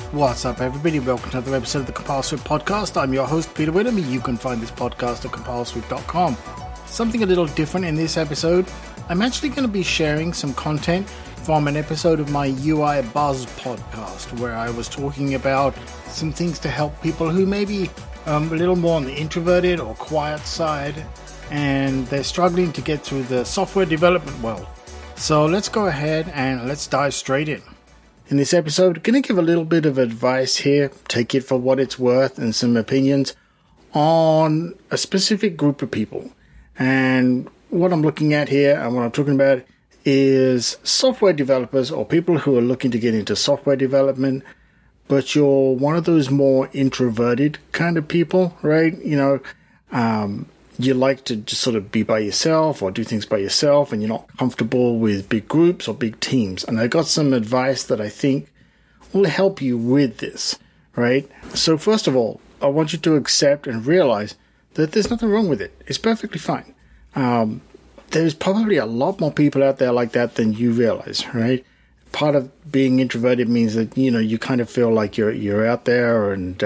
What's up, everybody? Welcome to another episode of the CompileSwift podcast. I'm your host, Peter Whittam. You can find this podcast at CompileSwift.com. Something a little different in this episode. I'm actually going to be sharing some content from an episode of my UI Buzz podcast, where I was talking about some things to help people who may be a little more on the introverted or quiet side, and they're struggling to get through the software development world. So let's go ahead and let's dive straight in. In this episode, I'm going to give a little bit of advice here, take it for what it's worth, and some opinions on a specific group of people. And what I'm looking at here and what I'm talking about is software developers or people who are looking to get into software development, but you're one of those more introverted kind of people, right? You like to just sort of be by yourself or do things by yourself, and you're not comfortable with big groups or big teams. And I got some advice that I think will help you with this, right? So first of all, I want you to accept and realize that there's nothing wrong with it. It's perfectly fine. There's probably a lot more people out there like that than you realize, right? Part of being introverted means that, you kind of feel like you're out there and,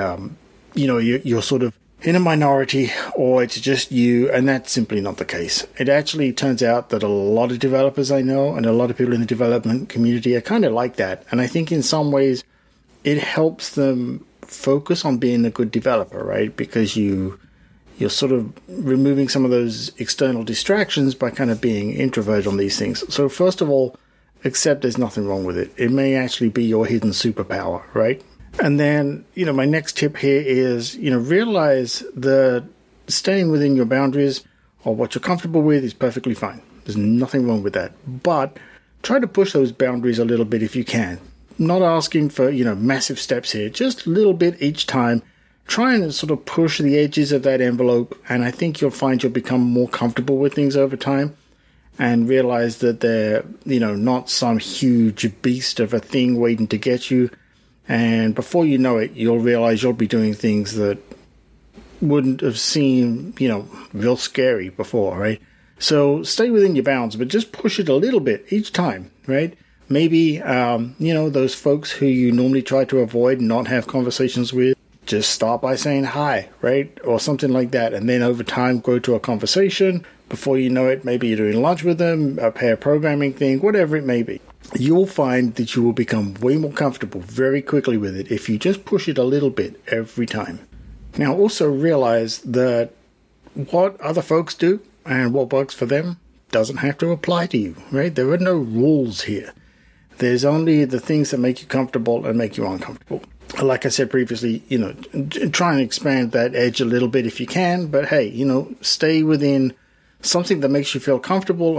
you're sort of in a minority, or it's just you, and that's simply not the case. It actually turns out that a lot of developers I know and a lot of people in the development community are kind of like that. And I think in some ways it helps them focus on being a good developer, right? Because you're sort of removing some of those external distractions by kind of being introverted on these things. So first of all, accept there's nothing wrong with it. It may actually be your hidden superpower, right? And then, my next tip here is, realize that staying within your boundaries or what you're comfortable with is perfectly fine. There's nothing wrong with that. But try to push those boundaries a little bit if you can. Not asking for, massive steps here. Just a little bit each time. Try and sort of push the edges of that envelope. And I think you'll find you'll become more comfortable with things over time and realize that they're, not some huge beast of a thing waiting to get you. And before you know it, you'll realize you'll be doing things that wouldn't have seemed, real scary before, right? So stay within your bounds, but just push it a little bit each time, right? Maybe, those folks who you normally try to avoid and not have conversations with, just start by saying hi, right? Or something like that. And then over time, grow to a conversation. Before you know it, maybe you're doing lunch with them, a pair programming thing, whatever it may be. You'll find that you will become way more comfortable very quickly with it if you just push it a little bit every time. Now, also realize that what other folks do and what works for them doesn't have to apply to you, right? There are no rules here. There's only the things that make you comfortable and make you uncomfortable. Like I said previously, try and expand that edge a little bit if you can, but hey, stay within something that makes you feel comfortable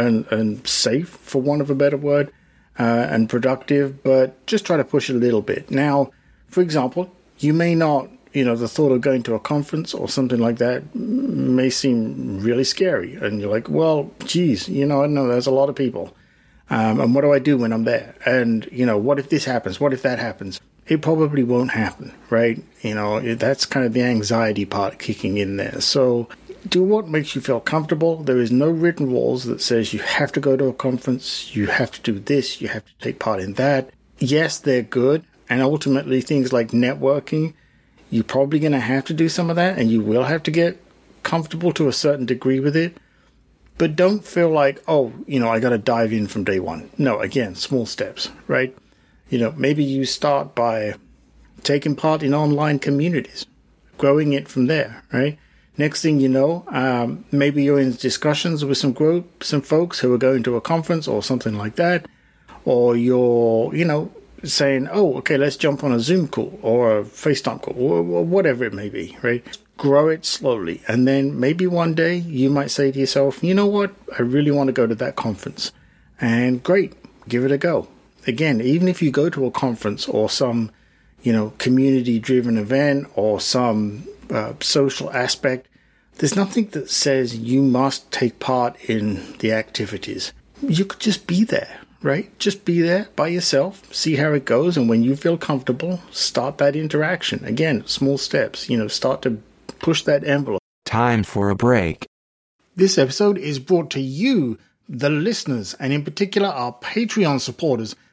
and safe, for want of a better word, and productive, but just try to push it a little bit. Now, for example, you may not, the thought of going to a conference or something like that may seem really scary. And you're like, well, geez, I know there's a lot of people. And what do I do when I'm there? And, what if this happens? What if that happens? It probably won't happen, right? That's kind of the anxiety part kicking in there. So do what makes you feel comfortable. There is no written rules that says you have to go to a conference, you have to do this, you have to take part in that. Yes, they're good. And ultimately, things like networking, you're probably going to have to do some of that, and you will have to get comfortable to a certain degree with it. But don't feel like, I got to dive in from day one. No, again, small steps, right? Maybe you start by taking part in online communities, growing it from there, right? Next thing you know, maybe you're in discussions with some folks who are going to a conference or something like that. Or you're, saying, okay, let's jump on a Zoom call or a FaceTime call or whatever it may be, right? Grow it slowly. And then maybe one day you might say to yourself, you know what? I really want to go to that conference. And great, give it a go. Again, even if you go to a conference or some, community-driven event or some social aspect, there's nothing that says you must take part in the activities. You could just be there, right? Just be there by yourself, see how it goes, and when you feel comfortable, start that interaction. Again, small steps, start to push that envelope. Time for a break. This episode is brought to you, the listeners, and in particular our Patreon supporters,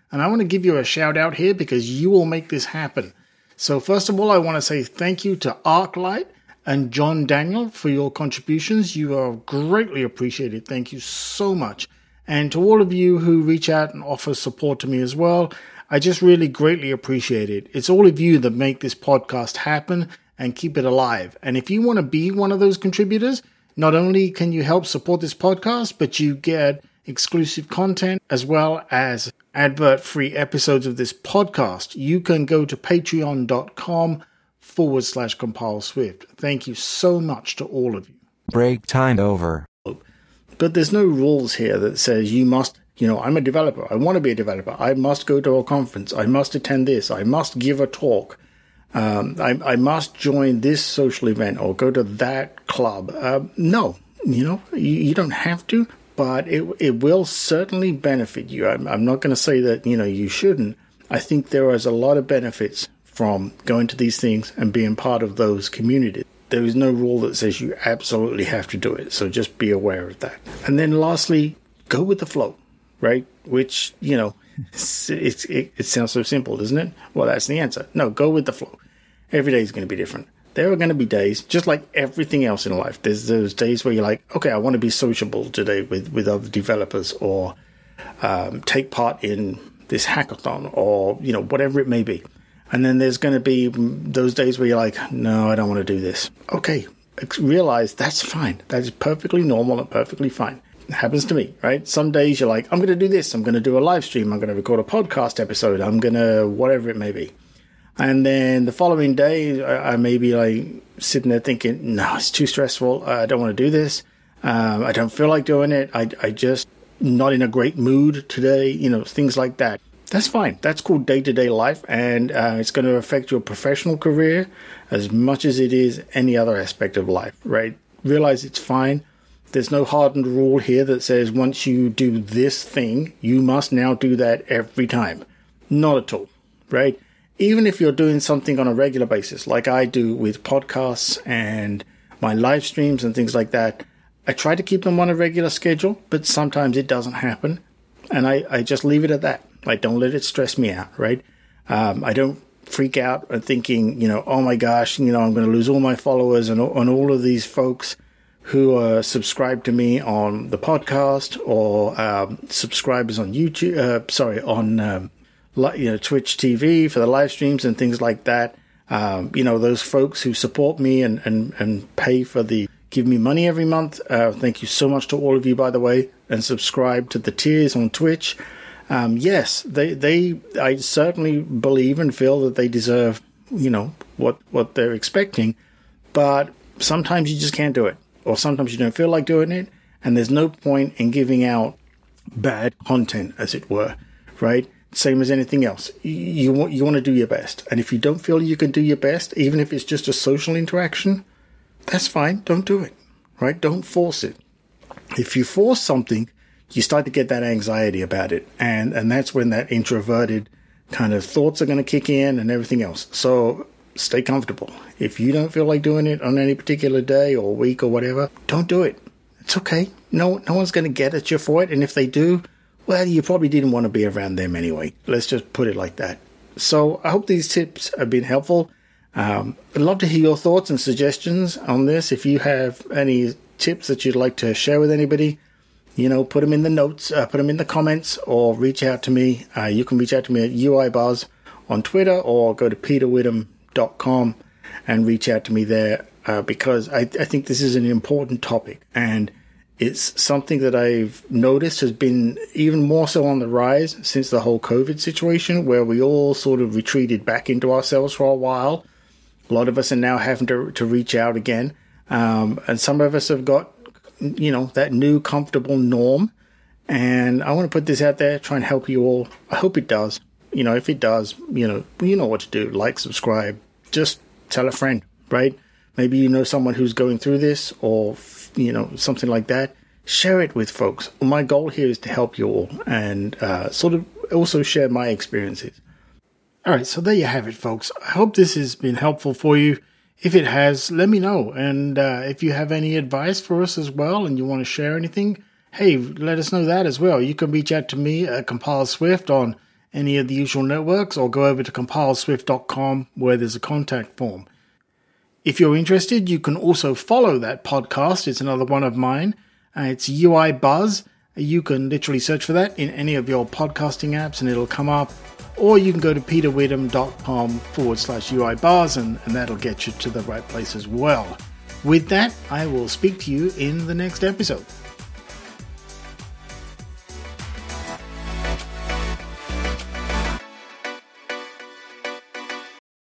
And I want to give you a shout out here because you will make this happen. So first of all, I want to say thank you to ArcLight and John Daniel for your contributions. You are greatly appreciated. Thank you so much. And to all of you who reach out and offer support to me as well, I just really greatly appreciate it. It's all of you that make this podcast happen and keep it alive. And if you want to be one of those contributors, not only can you help support this podcast, but you get exclusive content as well as advert-free episodes of this podcast. You can go to patreon.com/CompilesWift. Thank you so much to all of you. Break time over. But there's no rules here that says you must, I'm a developer. I want to be a developer. I must go to a conference. I must attend this. I must give a talk. I must join this social event or go to that club. No, you don't have to, but it will certainly benefit you. I'm not going to say that, you shouldn't. I think there is a lot of benefits from going to these things and being part of those communities. There is no rule that says you absolutely have to do it. So just be aware of that. And then lastly, go with the flow, right? Which, it sounds so simple, doesn't it? Well, that's the answer. No, go with the flow. Every day is going to be different. There are going to be days, just like everything else in life. There's those days where you're like, okay, I want to be sociable today with other developers or take part in this hackathon or, whatever it may be. And then there's going to be those days where you're like, no, I don't want to do this. Okay, realize that's fine. That is perfectly normal and perfectly fine. It happens to me, right? Some days you're like, I'm going to do this. I'm going to do a live stream. I'm going to record a podcast episode. I'm going to whatever it may be. And then the following day, I may be like sitting there thinking, no, it's too stressful. I don't want to do this. I don't feel like doing it. I just not in a great mood today, things like that. That's fine. That's called day-to-day life, and it's going to affect your professional career as much as it is any other aspect of life, right? Realize it's fine. There's no hardened rule here that says once you do this thing, you must now do that every time. Not at all, right? Even if you're doing something on a regular basis, like I do with podcasts and my live streams and things like that, I try to keep them on a regular schedule, but sometimes it doesn't happen, and I just leave it at that. I don't let it stress me out, right? I don't freak out and thinking, oh my gosh, I'm going to lose all my followers and all of these folks who are subscribed to me on the podcast or subscribers on YouTube, Twitch TV for the live streams and things like that. Those folks who support me and pay for give me money every month. Thank you so much to all of you, by the way, and subscribe to the tiers on Twitch. Yes, I certainly believe and feel that they deserve, what they're expecting, but sometimes you just can't do it, or sometimes you don't feel like doing it, and there's no point in giving out bad content, as it were, right? Same as anything else. You want to do your best, and if you don't feel you can do your best, even if it's just a social interaction, that's fine. Don't do it, right? Don't force it. If you force something, you start to get that anxiety about it. And that's when that introverted kind of thoughts are going to kick in and everything else. So stay comfortable. If you don't feel like doing it on any particular day or week or whatever, don't do it. It's okay. No one's going to get at you for it. And if they do, well, you probably didn't want to be around them anyway. Let's just put it like that. So I hope these tips have been helpful. I'd love to hear your thoughts and suggestions on this. If you have any tips that you'd like to share with anybody, put them in the notes, put them in the comments, or reach out to me. You can reach out to me at UIBuzz on Twitter, or go to peterwitham.com and reach out to me there, because I think this is an important topic, and it's something that I've noticed has been even more so on the rise since the whole COVID situation, where we all sort of retreated back into ourselves for a while. A lot of us are now having to reach out again, and some of us have got that new comfortable norm. And I want to put this out there, try and help you all. I hope it does. If it does, you know what to do. Like, subscribe, just tell a friend, right? Maybe you know someone who's going through this or, something like that. Share it with folks. My goal here is to help you all and sort of also share my experiences. All right, so there you have it, folks. I hope this has been helpful for you. If it has, let me know. And if you have any advice for us as well and you want to share anything, hey, let us know that as well. You can reach out to me at CompileSwift on any of the usual networks, or go over to compileswift.com where there's a contact form. If you're interested, you can also follow that podcast. It's another one of mine. It's UI Buzz. You can literally search for that in any of your podcasting apps and it'll come up. Or you can go to peterwitham.com/UI Buzz and that'll get you to the right place as well. With that, I will speak to you in the next episode.